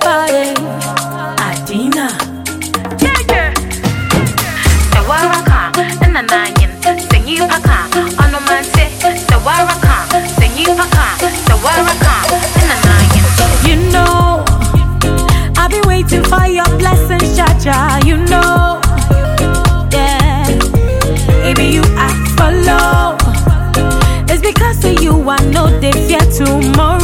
body. Adina. Yeah. The Waraka, and the Nyan, sing you Paka, on the man say, the Waraka, sing you Paka, the Waraka, and the Nyan. You know, I've been waiting for your blessings, Jaja. You know, yeah. Maybe you ask for love. It's because of you I know they fear tomorrow.